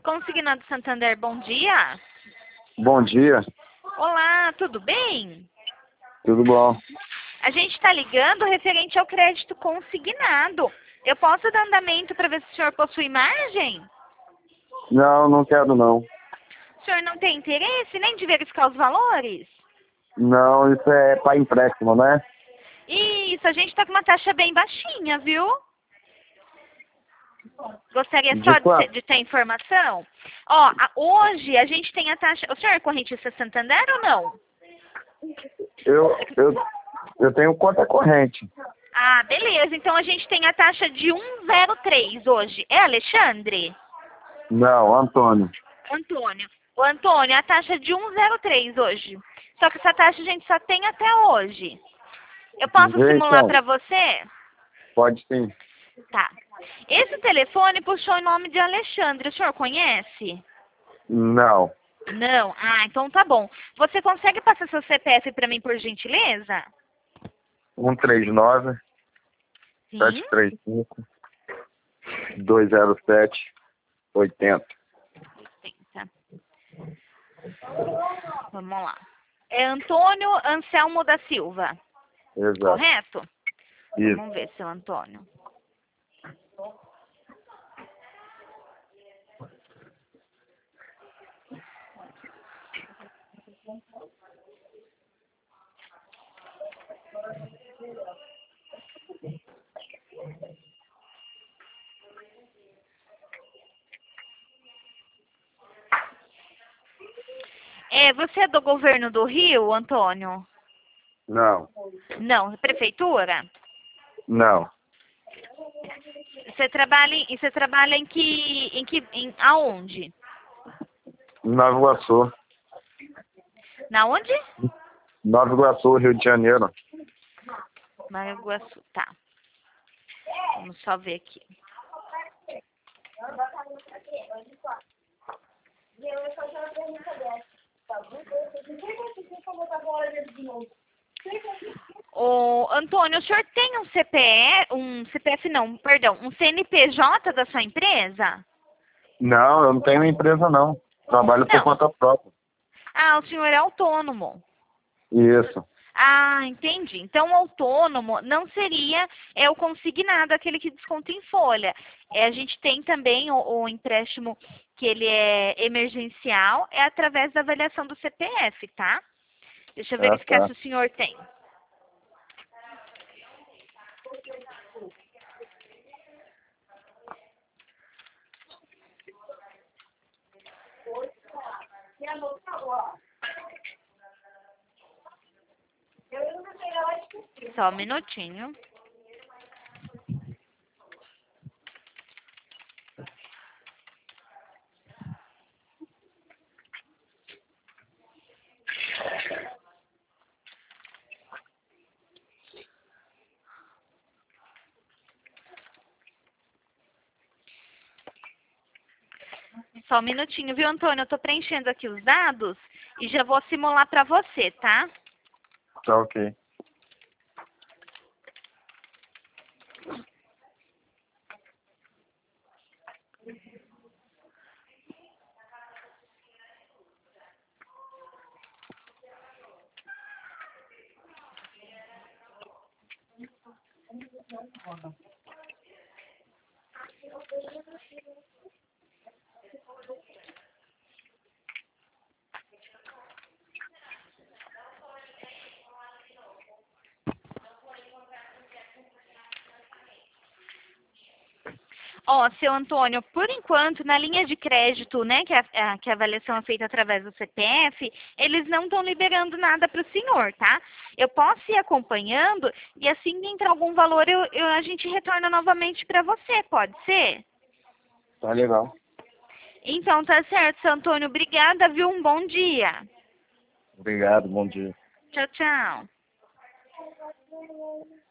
Consignado Santander, bom dia. Bom dia, Olá, tudo bem? tudo bom? A gente está ligando referente ao crédito consignado. Eu posso dar andamento para ver se o senhor possui margem? Não, não quero não. O senhor não tem interesse nem de verificar os valores? Não, isso é para empréstimo, né? Isso, a gente está com uma taxa bem baixinha, viu? Gostaria De só quanto? de ter informação? Ó, hoje a gente tem a taxa... O senhor é correntista Santander ou não? Eu tenho conta corrente. Ah, beleza. Então a gente tem a taxa de 1,03 hoje. É Alexandre? Não, Antônio. Antônio. O Antônio, a taxa de 1,03 hoje. Só que essa taxa a gente só tem até hoje. Eu posso Vê simular então, para você? pode sim. Tá. Esse telefone puxou em nome de Alexandre. O senhor conhece? Não. Não. Ah, então tá bom. Você consegue passar seu CPF para mim, por gentileza? 139 Sim. 735 207 80. Tenta. Vamos lá. É Antônio Anselmo da Silva, Exato. correto? Isso. Vamos ver, seu Antônio. Você é do governo do Rio, Antônio? Não. Não, prefeitura? Não. Você trabalha aonde? Nova Iguaçu. Na onde? Nova Iguaçu, Rio de Janeiro. Nova Iguaçu, tá. Vamos só ver aqui. Ô, Antônio, o senhor tem um CPF não, perdão, um CNPJ da sua empresa? Não, eu não tenho empresa não. Trabalho por Não. conta própria. Ah, o senhor é autônomo. Isso. Ah, entendi. Então, o autônomo não seria o consignado, aquele que desconta em folha. A gente tem também o empréstimo que ele é emergencial, é através da avaliação do CPF, tá? Deixa eu Ah, verificar tá. se o senhor tem. Só um minutinho. Só um minutinho, viu, Antônio? Eu tô preenchendo aqui os dados e já vou simular para você, tá? Tá ok. Ó, seu Antônio, por enquanto, na linha de crédito, né, que a avaliação é feita através do CPF, eles não estão liberando nada para o senhor, tá? Eu posso ir acompanhando e assim que entrar algum valor, a gente retorna novamente para você, pode ser? Tá legal. Então, tá certo, seu Antônio. Obrigada, viu? Um bom dia. Obrigado, bom dia. Tchau, tchau.